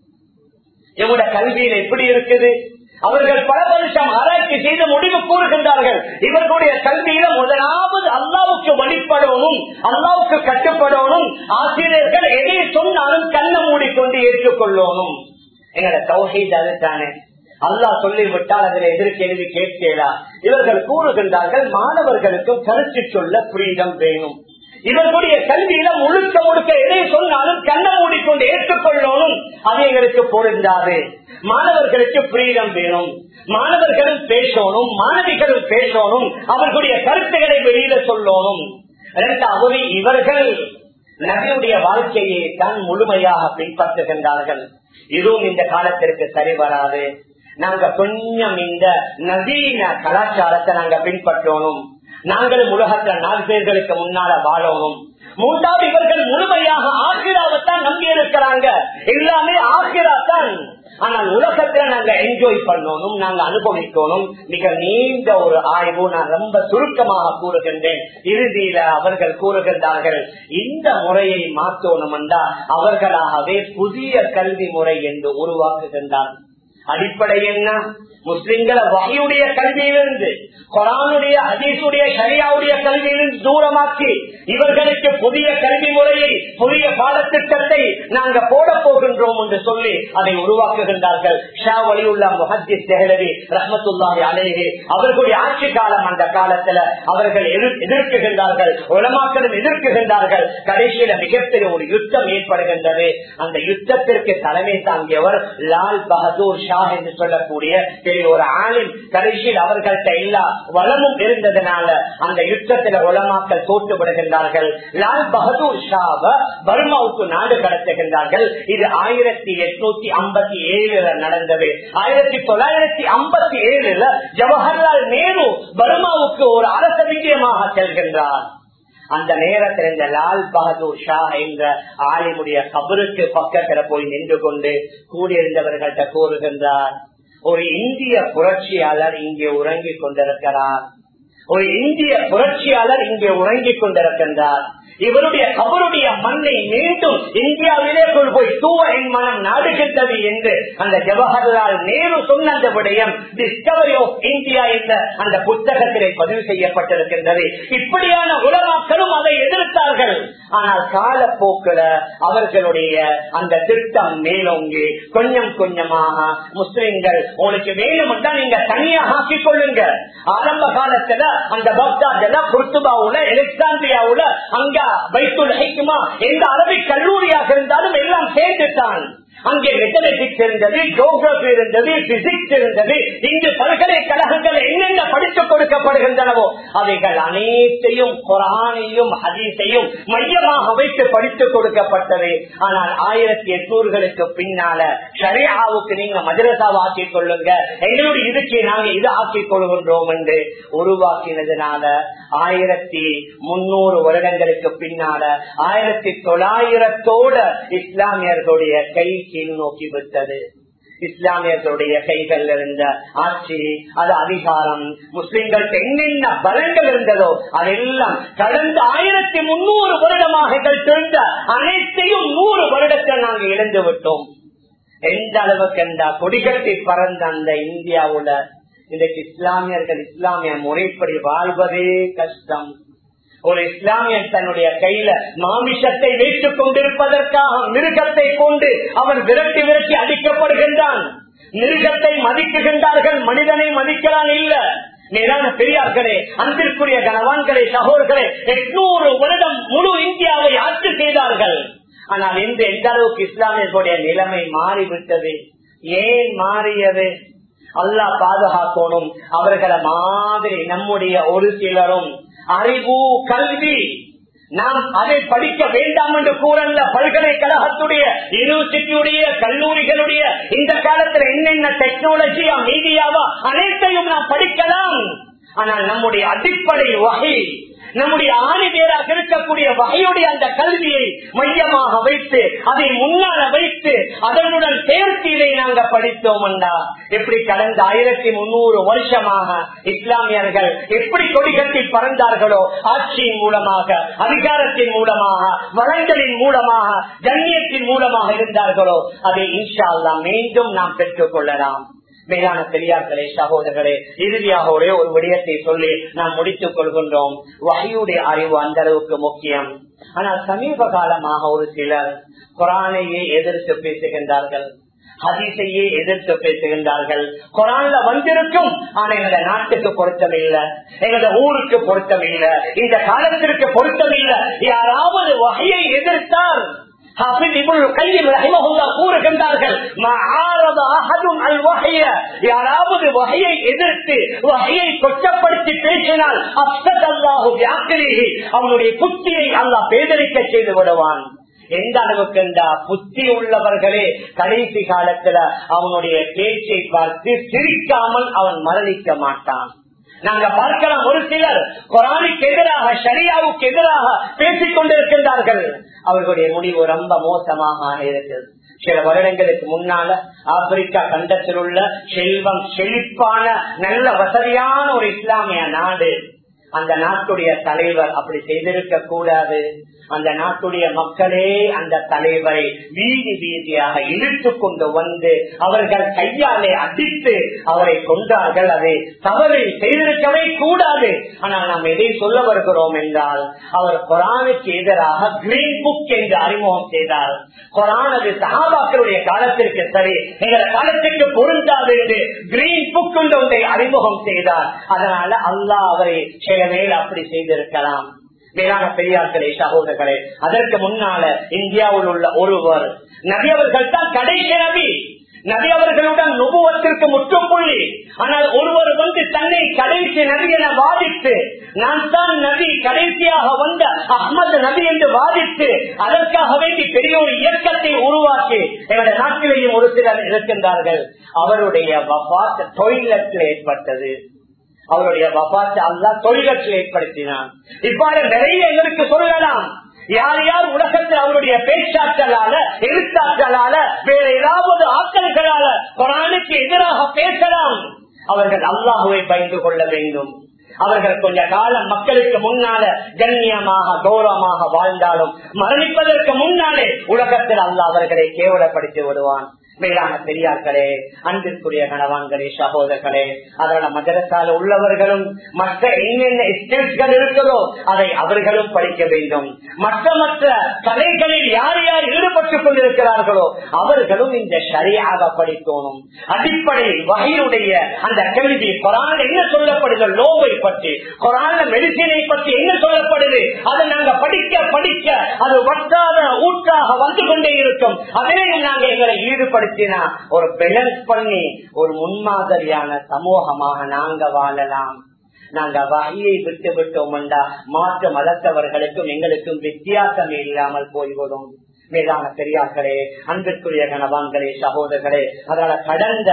இவருடைய கல்வியில் எப்படி இருக்குது? அவர்கள் பல வருஷம் ஆராய்ச்சி செய்து முடிவு கூறுகின்றார்கள், இவர்களுடைய கல்வியில முதலாவது அல்லாவுக்கு வழிபடணும், அல்லாவுக்கு கட்டுப்படணும். ஆசிரியர்கள் எதை சொன்னாலும் கண்ணை மூடிக்கொண்டு ஏற்றுக்கொள்ளணும். எங்களோட தௌஹீத் அதுதானே. அல்லாஹ் சொல்லிவிட்டால் அதில் எதிர்கேள்வி கேட்கலா. இவர்கள் கூறுகின்றார்கள், மாணவர்களுக்கும் கருத்து சொல்ல ஃப்ரீடம் வேணும். இவர்களுடைய கல்வியில முழுக்க முழுக்க எதை சொன்னாலும் கண்ணை மூடிக்கொண்டு ஏற்றுக்கொள்ளணும். அது எங்களுக்கு பொருந்தாது. மாணவர்களுக்கு ஃப்ரீடம் வேணும், மாணவர்களும் பேசணும், மாணவிகளும் பேசணும், அவர்களுடைய கருத்துக்களை வெளியில சொல்லணும். இரண்டாவது, இவர்கள் நபியுடைய வாழ்க்கையை தான் முழுமையாக பின்பற்றுகின்றார்கள். இதுவும் இந்த காலத்திற்கு சரி வராது. நாங்க கொஞ்சம் இந்த நவீன கலாச்சாரத்தை நாங்க பின்பற்றணும். நாங்களும் உலகத்துல 4 பேர்களுக்கு முன்னால வாழணும். மூன்றாவது, இவர்கள் முழுமையாக ஆகிராவத்தான் நம்பி இருக்கிறாங்க. எல்லாமே ஆகிரா தான். ஆனால் உலகத்துல நாங்க என்ஜாய் பண்ணணும், நாங்க அனுபவிக்கணும். மிக நீண்ட ஒரு ஆய்வு நான் ரொம்ப சுருக்கமாக கூறுகின்றேன். இறுதியில அவர்கள் கூறுகின்றார்கள், இந்த முறையை மாற்றணும் என்றால் அவர்களாகவே புதிய கல்வி முறை என்று உருவாக்குகின்றார். அடிப்படை என்ன? முஸ்லிம்களை வகையுடைய கல்வியிலிருந்து, குர்ஆனுடைய, ஹதீஸுடைய, ஷரியாவுடைய கல்வியிலிருந்து தூரமாக்கி இவர்களுக்கு புதிய கல்வி முறையை, புதிய பாடத்திட்டத்தை நாங்க போட போகின்றோம் என்று சொல்லி அதை உருவாக்குகின்றார்கள். ஷா வலியுல்லா முஹத்திஸ் தெஹ்லவி ரஹ்மத்துல்லாஹி அலைஹி அவர்களுடைய ஆட்சி காலம். அந்த காலத்துல அவர்கள் எதிர்க்குகின்றார்கள், உலமாக்களும் எதிர்க்குகின்றார்கள். கடைசியில மிகப்பெரிய ஒரு யுத்தம் ஏற்படுகின்றது. அந்த யுத்தத்திற்கு தலைமை தாங்கியவர் லால் பகதூர் ஷா என்று சொல்லக்கூடிய பெரிய ஒரு ஆலிம், கடைசியில் அவர்கள்ட்ட எல்லா வளமும் இருந்ததுனால அந்த யுத்தத்தில் உலமாக்கள் தோற்று விடுகின்றார்கள். லால் பகதூர் ஷாவை பர்மாவுக்கு நாடு கடத்துகின்றார்கள். இது 1857 நடந்தது. 1957 ஜவஹர்லால் நேரு பர்மாவுக்கு ஒரு அரச விஜயமாக செல்கின்றார். அந்த நேரத்தில் இந்த லால் பகதூர் ஷா என்ற ஆலிமுடைய கபருக்கு பக்கத்தில் போய் நின்று கொண்டு கூடியிருந்தவர்கள்ட்ட கூறுகின்றார், ஒரு இந்திய புரட்சியாளர் இங்கே உறங்கிக் கொண்டிருக்கிறார். ஒரு இந்திய புரட்சியாளர் இங்கே உறங்கிக் கொண்டிருக்கின்றார். இவருடைய கபருடைய மண்ணை மீண்டும் இந்தியாவிலே போய் தூவ என் மனம் நாடுகின்றது என்று அந்த ஜவஹர்லால் நேரு சொன்ன அந்த விடயம் டிஸ்கவரி ஆஃப் இந்தியா என்ற அந்த புத்தகத்திலே பதிவு செய்யப்பட்டிருக்கின்றது. இப்படியான உலமாக்களும் அதை எதிர்த்தார்கள். ஆனால் காலப்போக்கில் அவர்களுடைய அந்த திட்டம் மேலோங்கி கொஞ்சம் கொஞ்சமாக முஸ்லிம்கள் உங்களுக்கு வேணும் என்றால் நீங்க தனியாக ஆக்கிக் கொள்ளுங்க. ஆரம்ப காலத்துல அந்த பக்தாத்ல, குர்துபாவுல, எலெக்சாண்ட்ரியாவுல, அங்க பைத்துல் ஹிக்மா எந்த அரபிக் கல்லூரியாக இருந்தாலும் எல்லாம் சேர்ந்துட்டான். அங்கே மெத்தமெட்டிக்ஸ் இருந்தது, ஜியோகிராபி இருந்தது, பிசிக்ஸ் இருந்தது. இங்கு பல்கலைக்கழகங்கள் என்னென்ன படித்துக் கொடுக்கப்படுகின்றனவோ அவைகள் அனைத்தையும் குர்ஆனையும் ஹதீஸையும் மையமாக வைத்து படித்துக் கொடுக்கப்பட்டது. ஆனால் 1800களுக்கு பின்னால ஷரியாவுக்கு நீங்க மதரசாவை ஆக்கிக் கொள்ளுங்க, எங்களுடைய இதுக்கு நாங்க இது ஆக்கிக் கொள்கின்றோம் என்று உருவாக்கினதுனால 1300 வருடங்களுக்கு பின்னால 1900 இஸ்லாமியர்களுடைய கை கீழ் நோக்கி விட்டது. இஸ்லாமியர்களுடைய கைகள் இருந்த ஆட்சி, அது அதிகாரம், முஸ்லிம்களுக்கு என்னென்ன பலங்கள் இருந்ததோ அதெல்லாம் கடந்த 1300 வருடமாக தெரிந்த அனைத்தையும் 100 வருடத்தில் நாங்கள் இழந்து விட்டோம். எந்த அளவுக்கு என்ற கொடிகட்டி பறந்த அந்த இந்தியாவுல இன்றைக்கு இஸ்லாமியர்கள் இஸ்லாமிய முறைப்படி வாழ்வதே கஷ்டம். ஒரு இஸ்லாமியன் தன்னுடைய கையில மாமிசத்தை வைத்துக் கொண்டிருப்பதற்காக மிருகத்தை கொண்டு அவன் விரட்டி விரட்டி அடிக்கப்படுகின்றான். மிருகத்தை மதிக்குகின்றார்கள், மனிதனை மதிக்கிறான் இல்ல. மேலான பெரியார்களே, அன்பிற்குரிய கணவான்களே, சகோதரர்களே, 800 வருடம் முழு இந்தியாவை ஆட்சி செய்தார்கள். ஆனால் இன்று எந்த அளவுக்கு இஸ்லாமியர்களுடைய நிலைமை மாறிவிட்டது. ஏன் மாறியது? அல்லாஹ் பாதுகாக்கணும். அவர்களை மாதிரி நம்முடைய ஒரு சிலரும் அறிவு, கல்வி, நாம் அதை படிக்க வேண்டாம் என்று கூறல்ல. பல்கலைக்கழகத்துடைய, யூனிவர்சிட்டியுடைய, கல்லூரிகளுடைய இந்த காலத்தில் என்னென்ன டெக்னாலஜியா, மீடியாவா அனைத்தையும் நாம் படிக்கலாம். ஆனால் நம்முடைய அடிப்படை வகை, நம்முடைய ஆணிவேராக இருக்கக்கூடிய வகையுடைய அந்த கல்வியை மையமாக வைத்து அதை முன்னால வைத்து அதனுடன் சேர்த்து இதை நாங்கள் படித்தோம் என்றா எப்படி கடந்த 1300 வருஷமாக இஸ்லாமியர்கள் எப்படி கொடிகட்டி பறந்தார்களோ, ஆட்சியின் மூலமாக, அதிகாரத்தின் மூலமாக, வளங்களின் மூலமாக, கண்ணியத்தின் மூலமாக இருந்தார்களோ அதை இன்ஷா அல்லாஹ் மீண்டும் நாம் பெற்றுக் கொள்ளலாம். மேலான பெரியார்களே, சகோதரர்களே, இறுதியாக ஒரே ஒரு விடயத்தை சொல்லி நாம் முடித்துக் கொள்கின்றோம். வஹ்யுடைய அறிவு அந்த அளவுக்கு முக்கியம். ஆனால் சமீப காலமாக ஒரு சிலர் குர்ஆனையே எதிர்த்து பேசுகின்றார்கள், ஹதீஸையே எதிர்த்து பேசுகின்றார்கள். குர்ஆன்ல வந்திருக்கும், ஆனா எங்களோட நாட்டுக்கு பொருத்தம் இல்ல, எங்களோட ஊருக்கு பொருத்தம் இல்ல, இந்த காலத்திற்கு பொருத்தம் இல்ல. யாராவது வஹ்யை எதிர்த்தால் கூறுகின்றார்கள், யாராவது வஹ்யை எதிர்த்து வஹ்யை கொச்சப்படுத்தி பேசினால் அவனுடைய புத்தியை அல்லாஹ் பேதலிக்க செய்து விடுவான். எந்த அளவுக்கு என்றா புத்தி உள்ளவர்களே கடைசி காலத்துல அவனுடைய பேச்சை பார்த்து சிரிக்காமல் அவன் மரணிக்க மாட்டான். நாங்க பார்க்கலாம், ஒரு சிலர் குர்ஆனுக்கு எதிராக, ஷரியாவுக்கு எதிராக பேசிக் கொண்டிருக்கின்றார்கள். அவர்களுடைய முடிவு ரொம்ப மோசமாக இருக்கிறது. சில வருடங்களுக்கு முன்னால ஆப்பிரிக்கா கண்டத்தில் உள்ள செல்வம் செழிப்பான நல்ல வசதியான ஒரு இஸ்லாமிய நாடு, அந்த நாட்டுடைய தலைவர் அப்படி செய்திருக்க கூடாது. அந்த நாட்டுடைய மக்களே அந்த தலைவரை வீதி வீதியாக இழுத்து கொண்டு வந்து அவர்கள் கையாலே அடித்து அவரை கொண்டார்கள். அதை தவறு செய்திருக்கவே கூடாது. ஆனால் நாம் எதை சொல்ல வருகிறோம் என்றால், அவர் குர்ஆனுக்கு எதிராக கிரீன் புக் என்று அறிமுகம் செய்தார். குர்ஆன் அது சஹாபாக்களுடைய காலத்திற்கு சரி, எங்கள் காலத்திற்கு பொருந்தாது என்று கிரீன் புக் ஒன்றை அறிமுகம் செய்தார். அதனால அல்லாஹ் அவரை சில மேல் அப்படி செய்திருக்கலாம். மேலான பெரியார்களே, சகோதரர்களே, அதற்கு முன்னால இந்தியாவில் உள்ள ஒருவர், நபி அவர்கள் தான் கடைசி நபி. நபி அவர்களுடன் நுபுவத்திற்கு முற்றுப்புள்ளி. ஆனால் ஒருவர் வந்து தன்னை கடைசி நபி என வாதித்து, நான் தான் நபி, கடைசியாக வந்த அஹ்மது நபி என்று வாதித்து, அதற்காக வேண்டி பெரிய ஒரு இயக்கத்தை உருவாக்கி எங்களுடைய நாட்டிலேயும் ஒரு சிலர் இருக்கின்றார்கள். அவருடைய வஃபாத் தொழிலத்தில் ஏற்பட்டது. அவருடைய வஃபாத் அல்லாஹ் தொழிலத்தில் ஏற்படுத்தினான். இவ்வாறு நிறைய எங்களுக்கு சொல்லலாம். யார் யார் உலகத்தில் அவருடைய பேச்சாற்றலால, எழுத்தாற்றலால, வேற ஏதாவது ஆட்களால குர்ஆனுக்கு எதிராக பேசலாம். அவர்கள் அல்லாஹ்வை பயந்து கொள்ள வேண்டும். அவர்கள் கொஞ்ச காலம் மக்களுக்கு முன்னால கண்ணியமாக கௌரவமாக வாழ்ந்தாலும் மரணிப்பதற்கு முன்னாலே உலகத்தில் அல்லாஹ் அவர்களை கேவலப்படுத்தி விடுவான். மேலான பெரியார்களே, அன்பிற்குரிய கணவான்களே, சகோதரர்களே, அதனால மதரசால உள்ளவர்களும் மற்ற என்னென்ன ஸ்கில்ஸ்கள் இருக்கிறதோ அதை அவர்களும் படிக்க வேண்டும். மற்ற கலைகளில் யார் யார் ஈடுபட்டுக் கொண்டிருக்கிறார்களோ அவர்களும் இந்த ஷரியாக படிக்கணும். அடிப்படை வகையுடைய அந்த கல்வி, குர்ஆன் என்ன சொல்லப்படுது லோவை பற்றி, குர்ஆன் மெடிசினை பற்றி என்ன சொல்லப்படுது, அதை நாங்க படிக்க படிக்க அது வட்டாத ஊற்றாக வந்து கொண்டே இருக்கும். அதிலேயும் நாங்கள் எங்களை ஈடுபடுத்தினா ஒரு பேலன்ஸ் பண்ணி ஒரு முன்மாதிரியான சமூகமாக நாங்க வாழலாம். நாங்க வகையை விட்டு விட்டோம் என்றா மாற்று மதத்தவர்களுக்கும் எங்களுக்கும் வித்தியாசம் இல்லாமல் போய்விடும். மேலான பெரியார்களே, அன்பிற்குரிய கணவான்களே, சகோதரர்களே, அதனால கடந்த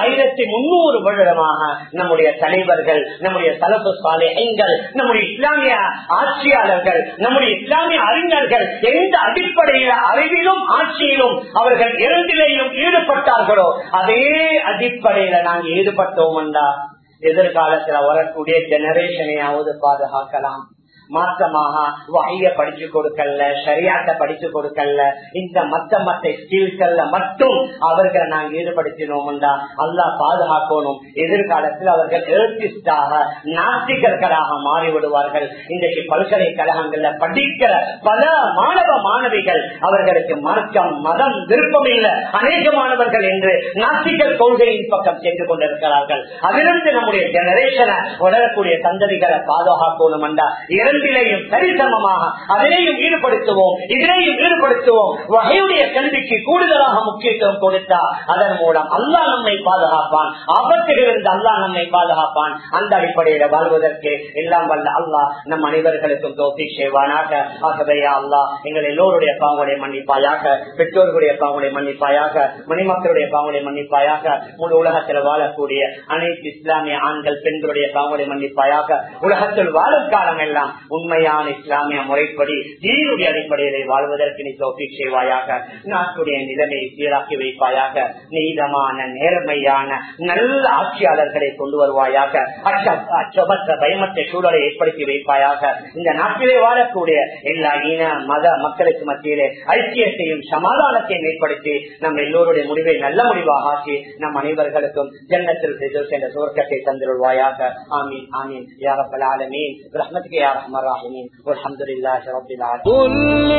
1300 வருடமாக நம்முடைய தலைவர்கள், நம்முடைய சலஃபு சாலிஹீன்கள், நம்முடைய இஸ்லாமிய ஆட்சியாளர்கள், நம்முடைய இஸ்லாமிய அறிஞர்கள் எந்த அடிப்படையில அறிவிலும் ஆட்சியிலும் அவர்கள் இரண்டிலேயும் ஈடுபட்டார்களோ அதே அடிப்படையில நாங்கள் ஈடுபட்டோம் என்றா எதிர்காலத்தில் வரக்கூடிய ஜெனரேஷனையாவது பாதுகாக்கலாம். மாற்றமாக வகைய படிச்சு கொடுக்கல, ஷரியாத்தை படிச்சு கொடுக்கல, இந்த மத்த ஸ்கில்ஸ்ல மட்டும் அவர்களை நாங்கள் ஈடுபடுத்தினோம்டா அல்லாஹ் பாதுகாக்கணும். எதிர்காலத்தில் அவர்கள் ஏர்த்திஸ்டாக நாஸ்திகர்களாக மாறிவிடுவார்கள். இன்றைக்கு பல்கலைக்கழகங்கள்ல படிக்கிற பல மாணவ மாணவிகள் அவர்களுக்கு மார்க்கம் மதம் விருப்பம் இல்லை, அநேக மாணவர்கள் என்று நாஸ்திகர் கொள்கையின் பக்கம் சென்று கொண்டிருக்கிறார்கள். அதிலிருந்து நம்முடைய ஜெனரேஷனை வளரக்கூடிய சந்ததிகளை பாதுகாக்கணும் என்றா இரண்டிலேயும் சரிசமமாக அதிலேயும் ஈடுபடுத்துவோம், இதிலேயும் ஈடுபடுத்துவோம். வகையுடைய கல்விக்கு கூடுதலாக முக்கியத்துவம் கொடுத்தா அதன் மூலம் அல்லாஹ் நம்மை பாதுகாப்பான், ஆபத்துகளிலிருந்து அல்லாஹ் நம்மை பாதுகாப்பான். அந்த அடிப்படையில வாழ்வதற்கு எல்லாம் வல்ல அல்லாஹ் நம் அனைவர்களுக்கும் தௌஃபீக் செய்வானாக. ஆகவே அல்லாஹ் எங்கள் எல்லோருடைய பாவங்களை மன்னிப்பாயாக, பெற்றோர்களுடைய பாவங்களை மன்னிப்பாயாக, மணிமக்களுடைய பாவங்களை மன்னிப்பாயாக, முழு உலகத்தில் வாழக்கூடிய அனைத்து இஸ்லாமிய ஆண்கள் பெண்களுடைய பாவங்களை மன்னிப்பாயாக. உலகத்தில் வாழும் காலம் எல்லாம் உண்மையான இஸ்லாமிய முறைப்படி தீனுடைய அடிப்படையிலே வாழ்வதற்கு நீ தௌஃபீக் செய்வாயாக. நாட்டுடைய நிலைமையை சீராக்கி வைப்பாயாக. நீதமான நேர்மையான நல்ல ஆட்சியாளர்களை கொண்டு வருவாயாக. அச்சமற்ற பயமற்ற சூழலை ஏற்படுத்தி வைப்பாயாக. இந்த நாட்டிலே வாழக்கூடிய எல்லா இன மத மக்களுக்கு மத்தியிலே ஐக்கியத்தையும் சமாதானத்தையும் ஏற்படுத்தி நம் எல்லோருடைய முடிவை நல்ல முடிவாக ஆக்கி நம் அனைவர்களுக்கும் ஜன்னத்தில் என்ற சுவர்க்கத்தை தந்திருவாயாக. ஆமீன் ஆமீன் யா ரப்பல் ஆலமீன் برحمتك يا ارحم الراحمين والحمد لله رب العالمين. قل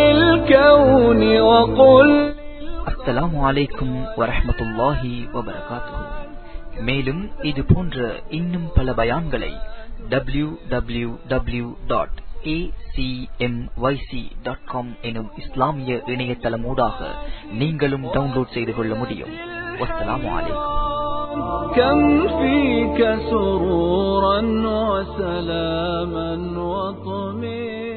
للكون وقل அஸ்ஸலாமு அலைக்கும் வரஹ்மத்துல்லாஹி வபரகாத்துஹு. மேலும் இது போன்ற இன்னும் பல பயான்களை www.acmyc.com எனும் இஸ்லாமிய இணையதளமூடாக நீங்களும் டவுன்லோட் செய்து கொள்ள முடியும். வஸ்ஸலாமு அலைக்கும். كم فيك سرورا وسلاما وطمئنا